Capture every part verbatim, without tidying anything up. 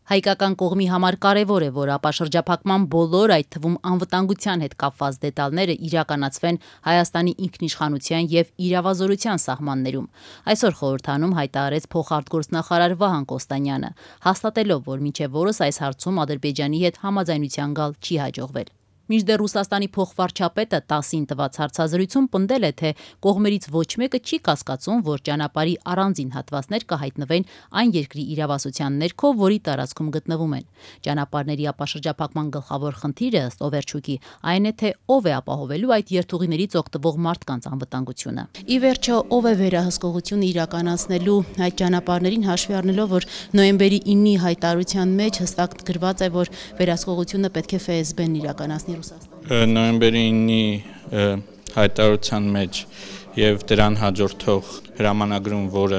Հայկական կողմի համար կարևոր է, որ ապաշրջափակման բոլոր, այդ թվում անվտանգության հետ կապված դետալները իրականացվեն Հայաստանի ինքնիշխանության և իրավազորության սահմաններում։ Այսօր խորհրդանում հայտարարեց փոխարտգործնախարար Վահան Կոստանյանը, հաստատելով, որ մինչև օրս այս հարցում Ադրբեջանի հետ համաձայնության գալ չի հաջողվել։ Մինչդեռ Ռուսաստանի փոխվարչապետը տասին տված հարցազրույցում պնդել է, թե կողմերից ոչ մեկը չի կասկածում, որ ճանապարհի առանձին հատվածներ կհայտնվեն այն երկրի իրավասության ներքո, որի տարածքում գտնվում են։ Ճանապարհների ապաշրջափակման գլխավոր խնդիրը, ըստ Օվերչուկի, այն է, թե ով է ապահովելու այդ երթուղիներից օգտվող մարդկանց անվտանգությունը։ Ի վերջո, ով է վերահսկողությունը իրականացնելու այդ ճանապարհներին, հաշվի առնելով, որ նոյեմբերի իննի հայտարարության մեջ հստակ գրված է, որ վերահսկողությունը պետք է Ֆ S B-ն իրականացնի Ռուսաստանում։ Նոյեմբերի իննի հայտարարության մեջ եւ դրան հաջորդող հրամանագրում, որը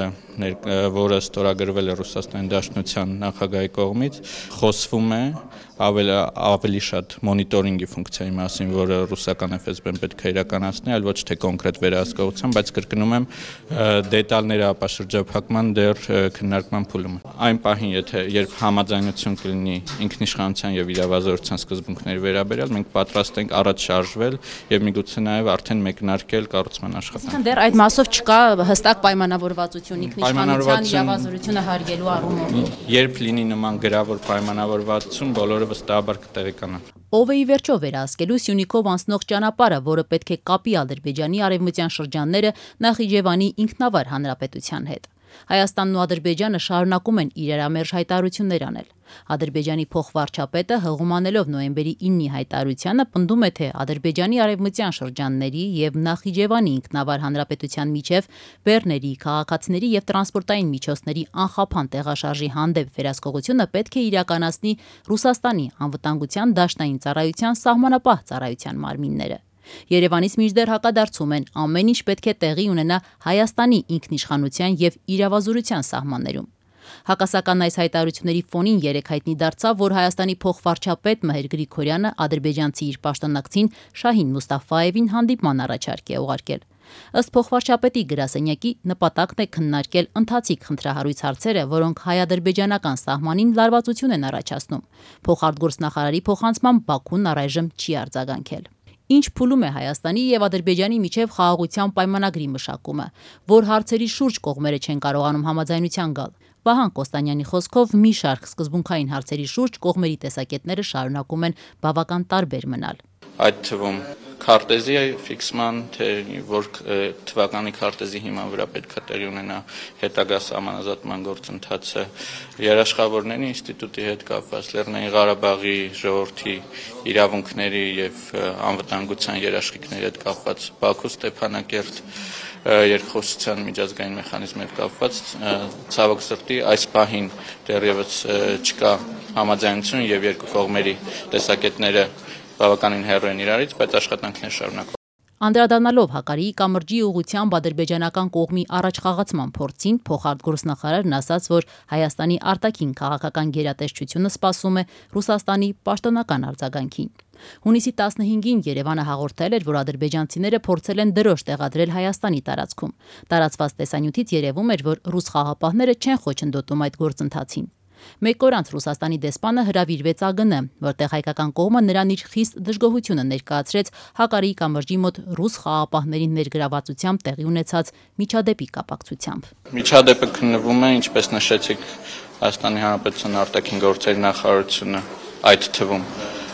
որը ստորագրվել է Ռուսաստանի Դաշնության նախագահի կողմից, խոսվում է ավելի ավելի շատ մոնիտորինգի ֆունկցիայի մասին, որը ռուսական F S B-ն պետք է իրականացնի, այլ ոչ թե կոնկրետ վերահսկողության, բայց կրկնում եմ, դետալները ապաշրջափակման դեռ քննարկման փուլում են։ Այն պահին, եթե երբ համաձայնություն կլինի ինքնիշխանության եւ իրավազորության սկզբունքների վերաբերյալ, մենք պատրաստ ենք առաջ շարժվել եւ միգուցե նաեւ արդեն մեկնարկել կառուցման աշխատանքը։ Դեռ այդ մասով չկա հստակ պայմանավորվածություն ինքնիշխանության իրավազորությունը հարգելու առումով։ Երբ լինի նման գրավոր պայմանավորվածություն, բոլորը վստահաբար կտեղեկանան։ Ով է ի վերջո վերահսկելու Սյունիքով անցնող ճանապարհը, որը պետք է կապի Ադրբեջանի արևմտյան շրջանները Նախիջևանի ինքնավար հանրապետության հետ։ Հայաստանն ու Ադրբեջանը շարունակում են իրարամերժ հայտարարություններ անել։ Ադրբեջանի փոխվարչապետը հղումանելով նոյեմբերի իննի հայտարարությանը պնդում է, թե Ադրբեջանի արևմտյան շրջանների եւ Նախիջևանի ինքնավար հանրապետության միջև բեռների, քաղաքացիների եւ տրանսպորտային միջոցների անխափան տեղաշարժի հանդեպ վերահսկողությունը պետք է իրականացնի Ռուսաստանի անվտանգության դաշնային ծառայության սահմանապահ ծառայության մարմինները։ Երևանից մինչդեռ հակադարձում են, ամեն ինչ պետք է տեղի ունենա Հայաստանի ինքնիշխանության եւ իրավազորության սահմաններում։ Հակասական այս հայտարարությունների ֆոնին երեկ հայտնի դարձավ, որ Հայաստանի փոխվարչապետ Մհեր Գրիգորյանը ադրբեջանցի իր պաշտոնակցին Շահին Մուստաֆաևին հանդիպման առաջարկ է ուղարկել։ Ըստ փոխվարչապետի գրասենյակի նպատակն է քննարկել ընթացիկ խնդրահարույց հարցերը, որոնք հայ-ադրբեջանական սահմանին լարվածություն են առաջացնում։ Փոխարտգործնախարարի փոխանցմամբ Բաքուն առայժմ չի արձագանքել։ Ինչ փուլում է Հայաստանի եւ Ադրբեջանի միջև խաղաղության պայմանագրի մշակումը, որ հարցերի շուրջ կողմերը չեն կարողանում համաձայնության գալ։ Վահան Կոստանյանի խոսքով մի շարք սկզբունքային հարցերի շուրջ կողմերի տեսակետները շարունակում են բավական տարբեր մնալ։ Այդ թվում քարտեզի ֆիքսման, թե որ թվականի քարտեզի հիման վրա պետք է տեղի ունենա հետագա սահմանազատման գործընթացը, երաշխավորների ինստիտուտի հետ կապված, Լեռնային Ղարաբաղի ժողովրդի իրավունքների եւ անվտանգության երաշխիքների հետ կապված, Բաքու Ստեփանակերտ երկխոսության միջազգային մեխանիզմի հետ կապված, ցավոք սրտի այս պահին դեռևս չկա համաձայնություն եւ երկու կողմերի տեսակետները բավականին հեռու են իրարից, բայց աշխատանքն է շարունակվում։ Անդրադառնալով Հակարիի կամրջի ուղղությամբ ադրբեջանական կողմի առաջխաղացման փորձին, փոխարտգործնախարարն ասաց, որ Հայաստանի արտաքին քաղաքական գերատեսչությունը սպասում է Ռուսաստանի պաշտոնական արձագանքին։ Հունիսի տասնհինգին Երևանը հաղորդել էր, որ ադրբեջանցիները փորձել են դրոշ տեղադրել Հայաստանի տարածքում։ Տարածված տեսանյութից երևում էր, որ ռուս խաղապահները չեն խոչընդոտում այդ գործընթացին։ Մեկ օր անց Ռուսաստանի դեսպանը հրավիրվեց Ա Գ Ն, որտեղ հայկական կողմը նրան իր խիստ դժգոհությունը ներկայացրեց Հակարիի կամրջի մոտ ռուս խաղապահների ներգրավվածությամբ տեղի ունեցած միջադեպի կապակցությամբ։ Միջադեպը քննվում է, ինչպես նշեցիք, Հայաստանի Հանրապետության արտաքին գործերի նախարարությունը, այդ թվում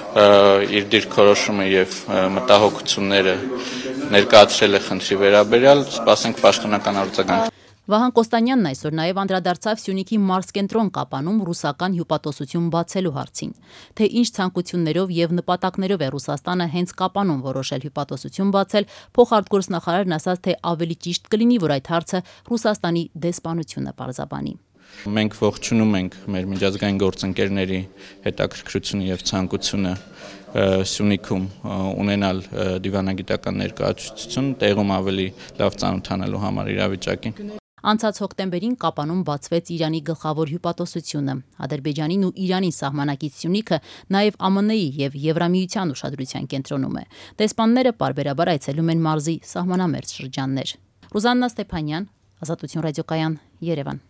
իր դիրքորոշումը եւ մտահոգությունները ներկայացրել է խնդրի վերաբերյալ, սպասենք պաշտոնական արձագանք։ Վահան Կոստանյանն այսօր նաև անդրադարձավ Սյունիքի Մարզկենտրոն կապանում ռուսական հյուպատոսություն բացելու հարցին, թե ինչ ցանկություններով եւ նպատակներով է Ռուսաստանը հենց կապանում որոշել հյուպատոսություն բացել, փոխարտգործնախարարն ասաց, թե ավելի ճիշտ կլինի, որ այդ հարցը Ռուսաստանի դեսպանությունը պարզաբանի։ Մենք ողջունում ենք մեր միջազգային գործընկերների հետաքրքրությունը եւ ցանկությունը Սյունիքում ունենալ դիվանագիտական ներկայացուցիչություն, տեղում ավելի լավ ծանոթանալու համար իրավիճակին։ Անցած հոկտեմբերին Կապանում բացվեց Իրանի գլխավոր հյուպատոսությունը։ Ադրբեջանին ու Իրանին սահմանակից Սյունիքը նաև Ա Մ Ն-ի եւ Եվրամիության ուշադրության կենտրոնում է։ Դեսպանները պարբերաբար այցելում են մարզի սահմանամերձ շրջաններ։ Ռուզաննա Ստեփանյան, Ազատություն ռադիոկայան, Երևան։